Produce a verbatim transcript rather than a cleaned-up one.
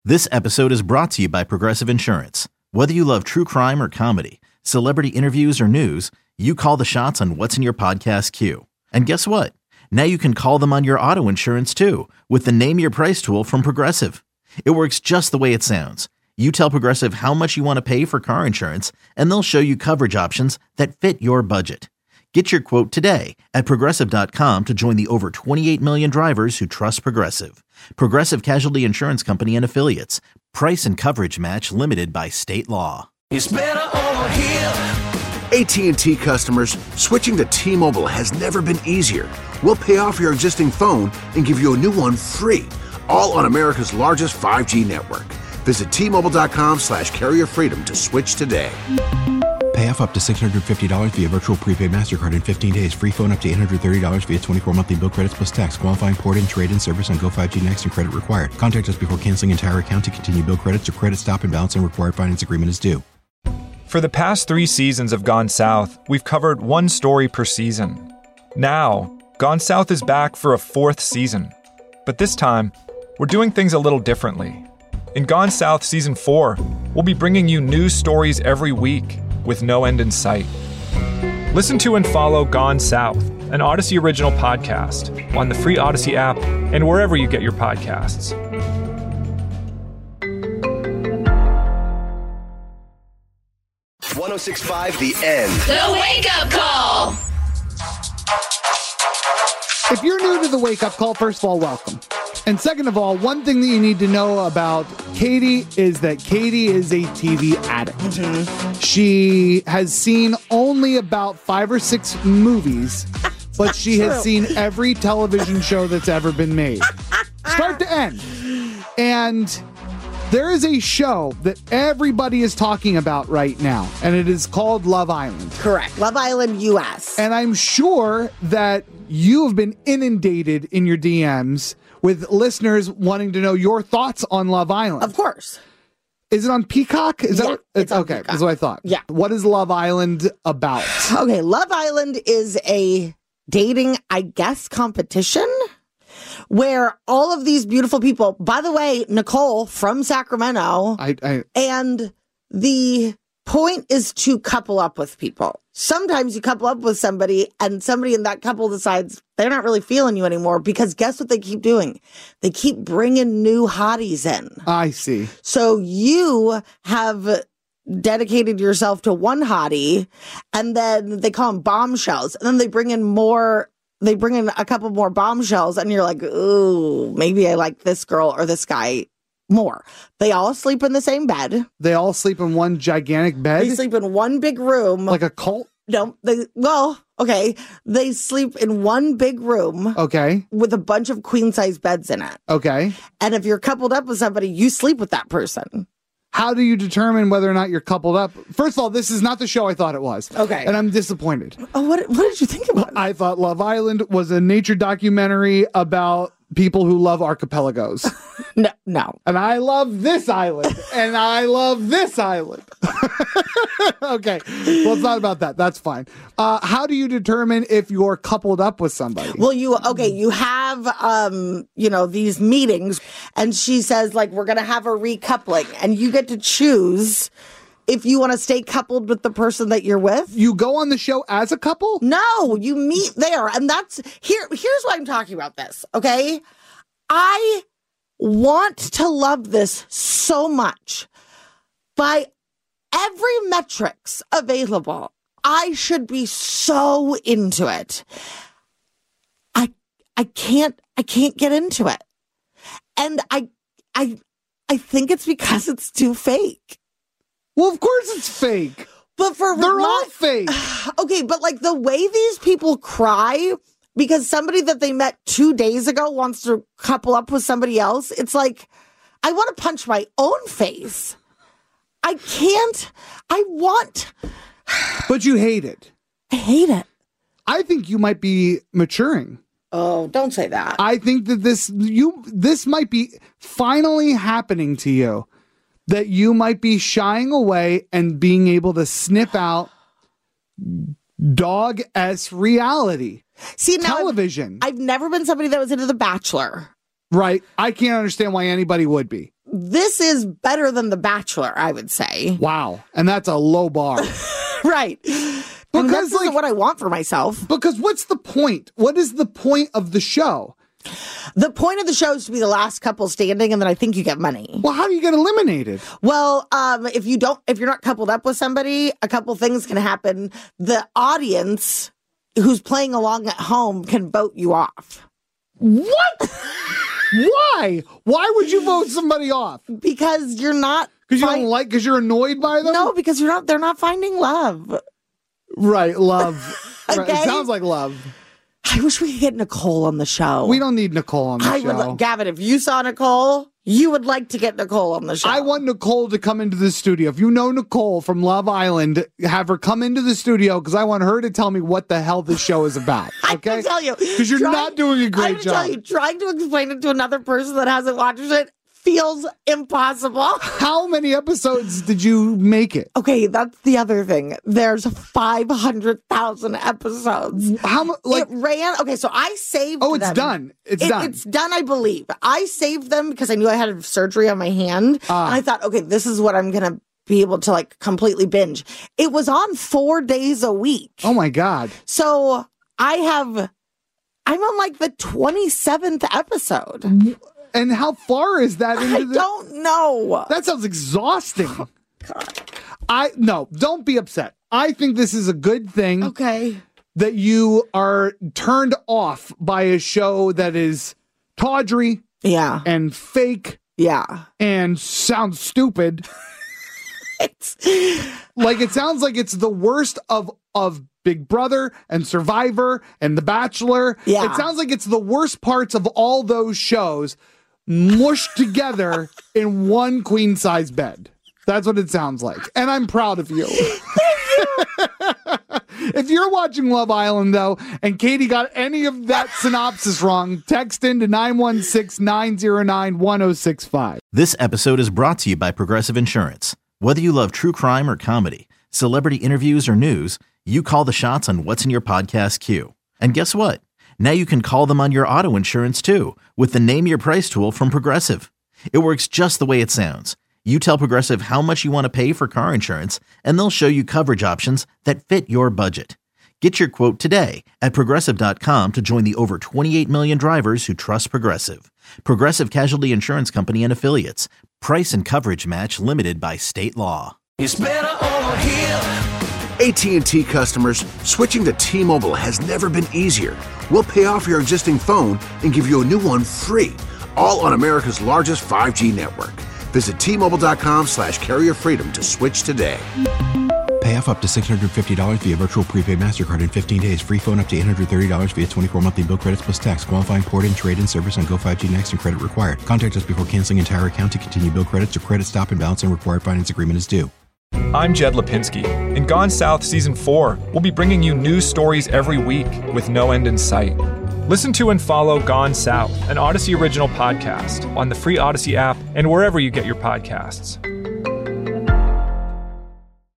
This episode is brought to you by Progressive Insurance. Whether you love true crime or comedy, celebrity interviews or news, you call the shots on what's in your podcast queue. And guess what? Now you can call them on your auto insurance too with the Name Your Price tool from Progressive. It works just the way it sounds. You tell Progressive how much you want to pay for car insurance, and they'll show you coverage options that fit your budget. Get your quote today at Progressive dot com to join the over twenty-eight million drivers who trust Progressive. Progressive Casualty Insurance Company and Affiliates. Price and coverage match limited by state law. It's better over here. A T and T customers, switching to T-Mobile has never been easier. We'll pay off your existing phone and give you a new one free, all on America's largest five G network. Visit T Mobile dot com slash carrier freedom to switch today. Pay off up to six hundred fifty dollars via virtual prepaid MasterCard in fifteen days. Free phone up to eight hundred thirty dollars via twenty-four monthly bill credits plus tax. Qualifying port-in, trade-in service on Go five G Next and credit required. Contact us before canceling entire account to continue bill credits or credit stop and balance and required finance agreement is due. For the past three seasons of Gone South, we've covered one story per season. Now, Gone South is back for a fourth season. But this time, we're doing things a little differently. In Gone South Season four, we'll be bringing you new stories every week with no end in sight. Listen to and follow Gone South, an Odyssey original podcast, on the free Odyssey app and wherever you get your podcasts. one oh six point five The End. The Wake Up Call. If you're new to the Wake Up Call, first of all, welcome. And second of all, one thing that you need to know about Katie is that Katie is a T V addict. Mm-hmm. She has seen only about five or six movies, but she true. has seen every television show that's ever been made, start to end. And there is a show that everybody is talking about right now, and it is called Love Island. Correct. Love Island U S. And I'm sure that you have been inundated in your D Ms with listeners wanting to know your thoughts on Love Island. Of course. Is it on Peacock? Is yeah, that what, it's, it's on okay? Peacock. That's what I thought. Yeah. What is Love Island about? Okay, Love Island is a dating, I guess, competition where all of these beautiful people, by the way, Nicole from Sacramento, I, I and the point is to couple up with people. Sometimes you couple up with somebody and somebody in that couple decides they're not really feeling you anymore because guess what they keep doing? They keep bringing new hotties in. I see. So you have dedicated yourself to one hottie and then they call them bombshells and then they bring in more, they bring in a couple more bombshells and you're like, ooh, maybe I like this girl or this guy more. They all sleep in the same bed. They all sleep in one gigantic bed? They sleep in one big room. Like a cult? No, they, well, okay. They sleep in one big room. Okay. With a bunch of queen size beds in it. Okay. And if you're coupled up with somebody, you sleep with that person. How do you determine whether or not you're coupled up? First of all, this is not the show I thought it was. Okay. And I'm disappointed. Oh, what, what did you think about it? I thought Love Island was a nature documentary about people who love archipelagos. No, no. And I love this island. And I love this island. Okay. Well, it's not about that. That's fine. Uh, how do you determine if you're coupled up with somebody? Well, you, okay, you have, um, you know, these meetings and she says like, we're going to have a recoupling and you get to choose if you want to stay coupled with the person that you're with. You go on the show as a couple? No, you meet there. And that's here. Here's why I'm talking about this. Okay. I want to love this so much. By every metrics available, I should be so into it. I I can't I can't get into it. And I I I think it's because it's too fake. Well, of course it's fake. But for They're my, all fake. Okay, but like the way these people cry because somebody that they met two days ago wants to couple up with somebody else, it's like, I want to punch my own face. I can't. I want. But you hate it. I hate it. I think you might be maturing. Oh, don't say that. I think that this you this might be finally happening to you. That you might be shying away and being able to snip out dog-esque reality. See, now television. I've, I've never been somebody that was into The Bachelor. Right. I can't understand why anybody would be. this is better than The Bachelor, I would say. Wow. And that's a low bar. Right. Because and this like, isn't what I want for myself. Because what's the point? What is the point of the show? The point of the show is to be the last couple standing, and then I think you get money. Well, how do you get eliminated? Well, um, if you don't, if you're not coupled up with somebody, a couple things can happen. The audience who's playing along at home can vote you off. What? Why? Why would you vote somebody off? Because you're not. Because you don't like, because you're annoyed by them? No, because you're not, they're not finding love. Right, love. Okay. Right. It sounds like love. I wish we could get Nicole on the show. We don't need Nicole on the I show. Would, Gavin, if you saw Nicole, you would like to get Nicole on the show. I want Nicole to come into the studio. If you know Nicole from Love Island, have her come into the studio because I want her to tell me what the hell this show is about. Okay? I can tell you. Because you're trying, not doing a great I job. Tell you, trying to explain it to another person that hasn't watched it feels impossible. How many episodes did you make it? Okay, that's the other thing. There's five hundred thousand episodes. How much? Like, it ran. Okay, so I saved Oh, it's them. done. It's it, done. It's done, I believe. I saved them because I knew I had surgery on my hand. Uh, and I thought, okay, this is what I'm going to be able to like completely binge. It was on four days a week. Oh my God. So I have, I'm on like the twenty-seventh episode. And how far is that into I the... don't know. That sounds exhausting. Oh, God. I no, don't be upset. I think this is a good thing. Okay. That you are turned off by a show that is tawdry, yeah, and fake, yeah, and sounds stupid. It's like it sounds like it's the worst of of Big Brother and Survivor and The Bachelor. Yeah. It sounds like it's the worst parts of all those shows mushed together in one queen size bed. That's what it sounds like. And I'm proud of you. If you're watching Love Island, though, and Katie got any of that synopsis wrong, text in to nine one six, nine zero nine, one zero six five. This episode is brought to you by Progressive Insurance. Whether you love true crime or comedy, celebrity interviews or news, you call the shots on what's in your podcast queue. And guess what? Now you can call them on your auto insurance too with the Name Your Price tool from Progressive. It works just the way it sounds. You tell Progressive how much you want to pay for car insurance, and they'll show you coverage options that fit your budget. Get your quote today at Progressive dot com to join the over twenty-eight million drivers who trust Progressive. Progressive Casualty Insurance Company and Affiliates. Price and coverage match limited by state law. It's better over here. A T and T customers, switching to T-Mobile has never been easier. We'll pay off your existing phone and give you a new one free, all on America's largest five G network. Visit T-Mobile.com slash carrier freedom to switch today. Pay off up to six hundred fifty dollars via virtual prepaid MasterCard in fifteen days. Free phone up to eight hundred thirty dollars via twenty-four monthly bill credits plus tax. Qualifying port-in, trade-in service on Go five G Next and credit required. Contact us before canceling entire account to continue bill credits or credit stop and balance and required finance agreement is due. I'm Jed Lipinski. In Gone South Season four, we'll be bringing you news stories every week with no end in sight. Listen to and follow Gone South, an Odyssey original podcast, on the free Odyssey app and wherever you get your podcasts.